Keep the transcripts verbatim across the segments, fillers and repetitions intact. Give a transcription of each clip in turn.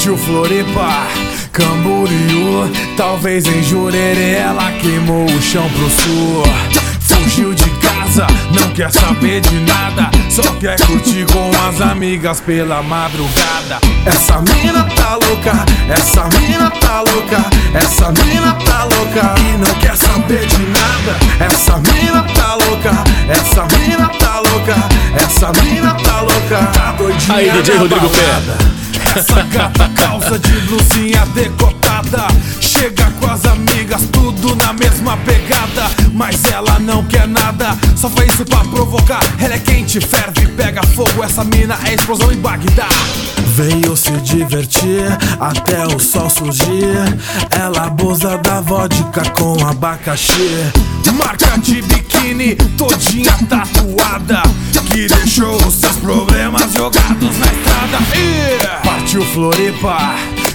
Partiu Floripa, Camboriú, talvez em Jurerê ela queimou o chão pro sul. Fugiu de casa, não quer saber de nada, só quer curtir com as amigas pela madrugada. Essa mina tá louca, essa mina tá louca, essa mina tá louca e não quer saber de nada. Essa mina tá louca, essa mina tá louca, essa mina tá louca, tá doidinha. Aí, D J Rodrigo Pé. Essa gata calça de blusinha decotada, chega com as amigas, tudo na mesma pegada. Mas ela não quer nada, só faz isso pra provocar. Ela é quente, ferve, pega fogo, essa mina é explosão em Bagdá. Veio se divertir até o sol surgir. Ela abusa da vodka com abacaxi. Marca de biquíni, todinha tatuada, que deixou os seus problemas jogados na estrada. E partiu Floripa,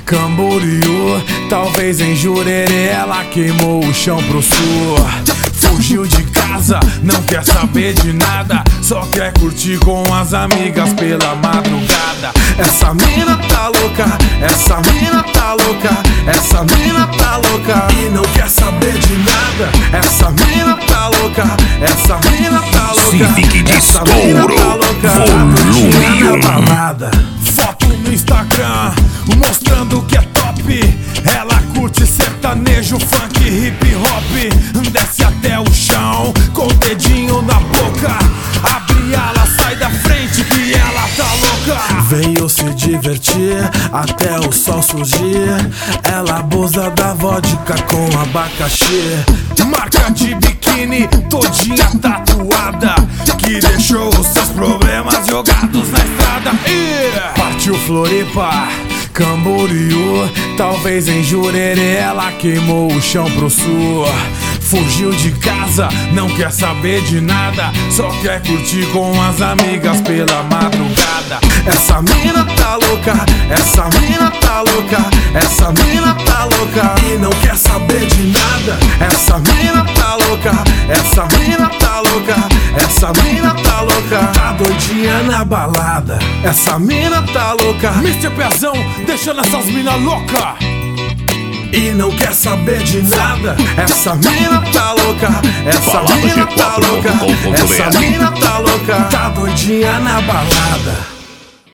Camboriú, talvez em Jurerê ela queimou o chão pro sul. Fugiu de casa, não quer saber de nada, só quer curtir com as amigas pela madrugada. Essa mina tá louca, essa mina tá louca, essa mina tá louca e não quer saber de nada. Essa mina tá louca, essa mina tá louca, Civic de essa mina tá louca, volume um. balada. Foto no Instagram, mostrando que é top. Ela curte sertanejo, funk, hip hop. Desce até o chão, com o dedinho na boca. Abre ela, sai da frente que ela tá louca. Veio se divertir até o sol surgir. Ela abusa da vodka com abacaxi. Marca de biquíni, todinha tatuada, que deixou os seus problemas jogados na estrada. E partiu Floripa, Camboriú, talvez em Jurerê ela queimou o chão pro sul. Fugiu de casa, não quer saber de nada, só quer curtir com as amigas pela madrugada. Essa mina tá louca, essa mina tá louca, essa mina tá louca e não quer saber de nada. Essa mina tá louca, essa mina tá louca, essa mina tá louca, tá doidinha na balada. Essa mina tá louca, mister Pezão deixando essas mina louca e não quer saber de nada. Essa mina tá louca, essa mina tá louca, essa mina tá louca, tá doidinha na balada.